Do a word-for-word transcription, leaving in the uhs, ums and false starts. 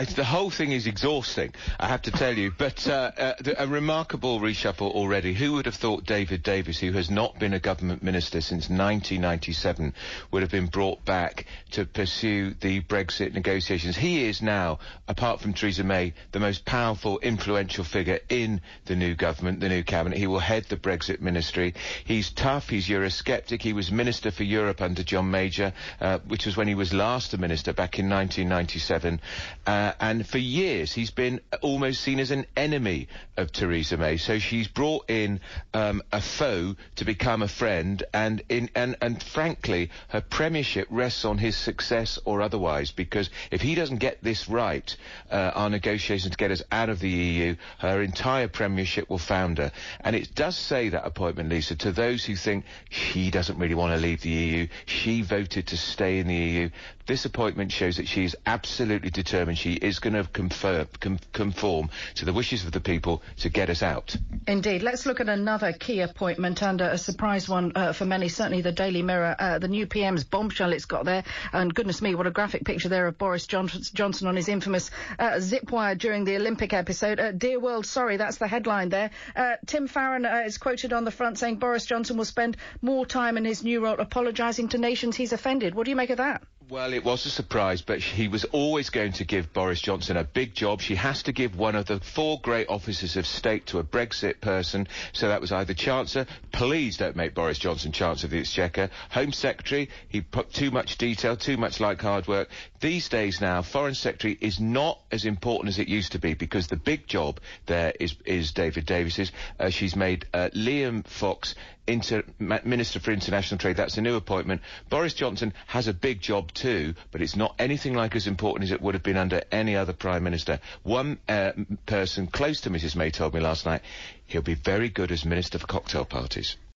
I, the whole thing is exhausting, I have to tell you, but uh, uh, the, a remarkable reshuffle already. Who would have thought David Davis, who has not been a government minister since nineteen ninety-seven, would have been brought back to pursue the Brexit negotiations? He is now, apart from Theresa May, the most powerful, influential figure in the new government, the new cabinet. He will head the Brexit ministry. He's tough, he's Eurosceptic. He was Minister for Europe under John Major, uh, which was when he was last a minister back in nineteen ninety-seven. Uh, and for years he's been almost seen as an enemy of Theresa May. So she's brought in um, a foe to become a friend, and in and and frankly, her premiership rests on his success or otherwise. Because if he doesn't get this right, uh, our negotiations to get us out of the E U, her entire premiership will founder. And it does say, that appointment, Lisa, to those who think she doesn't really want to leave the E U. She voted to stay in the E U. This appointment shows that she is absolutely determined. She is going to confer, com conform to the wishes of the people to get us out. Indeed. Let's look at another key appointment, and uh, a surprise one uh, for many, certainly the Daily Mirror. Uh, the new P M's bombshell it's got there, and goodness me, what a graphic picture there of Boris Johnson, Johnson on his infamous uh, zip wire during the Olympic episode. Uh, Dear World, sorry, that's the headline there. Uh, Tim Farron uh, is quoted on the front saying Boris Johnson will spend more time in his new role apologising to nations he's offended. What do you make of that? Well, it was a surprise, but he was always going to give Boris Johnson a big job. She has to give one of the four great officers of state to a Brexit person, so that was either Chancellor. Please don't make Boris Johnson Chancellor of the Exchequer. Home Secretary, he put too much detail, too much like hard work. These days now, Foreign Secretary is not as important as it used to be, because the big job there is, is David Davis's. Uh, she's made uh, Liam Fox Inter Minister for International Trade. That's a new appointment. Boris Johnson has a big job too, but it's not anything like as important as it would have been under any other Prime Minister. One uh, person close to Missus May told me last night he'll be very good as Minister for Cocktail Parties.